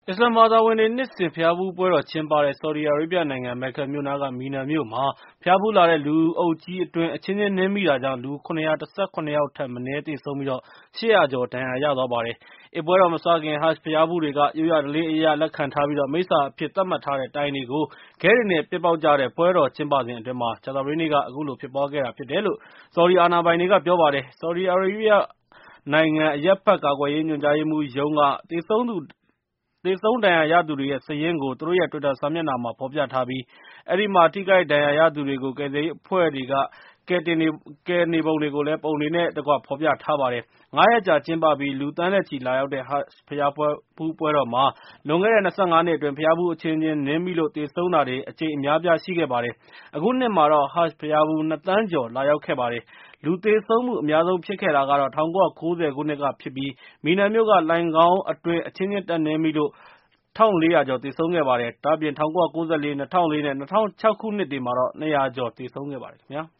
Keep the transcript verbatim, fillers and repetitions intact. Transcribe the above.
အစ္စလာမ်ဘာသာဝင်တွေနှစ်စဉ်ဘုရားဖူးပွဲတော်ကျင်းပတဲ့ ဆော်ဒီအာရေဗျနိုင်ငံ မက္ကာမြို့နားက မီနာမြို့မှာ ဘုရားဖူးလာတဲ့ လူအုပ်ကြီးအတွင်း အချင်းချင်းနင်းမိတာကြောင့် လူ ၇၁၇ ယောက်ထက်မနည်းသေဆုံးပြီး ၈၀၀ ကျော် ဒဏ်ရာရသွားပါတယ်။ အစ်ပွဲတော်မစခင် Hajj ဘုရားဖူးတွေက ရိုးရာဓလေ့အရလက်ခံထားပြီး မိစ္ဆာအဖြစ်သတ်မှတ်ထားတဲ့ တိုင်တွေကို ခဲတွေနဲ့ ပစ်ပေါက်ကြတဲ့ ပွဲတော်ကျင်းပစဉ်အတွင်း ကြာသပတေးနေ့က အခုလိုဖြစ်ပွားခဲ့တာဖြစ်တယ်လို့ ဆော်ဒီအာဏာပိုင်တွေက ပြောပါတယ်။ ဆော်ဒီအာရေဗျနိုင်ငံ အရပ်ဘက်ကာကွယ်ရေးညွှန်ကြားရေးမှူးရုံးက သေဆုံးဒဏ်ရာရသူတွေရဲ့ စာရင်းကို သူတို့ရဲ့ တွစ်တာစာမျက်နှာမှာ ဖော်ပြထားပြီး အဲဒီမှာ ထိခိုက်ဒဏ်ရာရသူတွေကို ကယ်ဆယ်ရေးအဖွဲ့တွေက ကယ်တင်နေပုံတွေကိုလည်း ပုံတွေနဲ့တကွ ဖော်ပြထားပါတယ်။ ငါးရက်ကြာကျင်းပပြီး လူသန်းနဲ့ချီလာရောက်တဲ့ Hajj ဘုရားဖူးပွဲတော်မှာ လွန်ခဲ့တဲ့ ၂၅ နှစ်အတွင်း ဘုရားဖူးအချင်းချင်းနင်းမိလို့ သေဆုံးတာတွေ အကြိမ်အများအပြားရှိခဲ့ပါတယ်။ အခုနှစ်မှာတော့ Hajj ဘုရားဖူး နှစ်သန်းကျော်လာရောက်ခဲ့ပါတယ်။ လူသေဆုံးမှုအများဆုံးဖြစ်ခဲ့တာကတော့ ၁၉၉၀ ခုနှစ်ကဖြစ်ပြီး မီနာမြို့က လိုဏ်ခေါင်းအတွင်း အချင်းချင်းတက်နင်းမိလို့ ၁၄၀၀ ကျော်သေဆုံးခဲ့ပါတယ်။ ဒါ့အပြင် ၁၉၉၄ ၊ ၂၀၀၄ နဲ့ ၂၀၀၆ ခုနှစ်တွေမှာတော့ ၂၀၀ ကျော်သေဆုံးခဲ့ပါတယ်ခင်ဗျာ။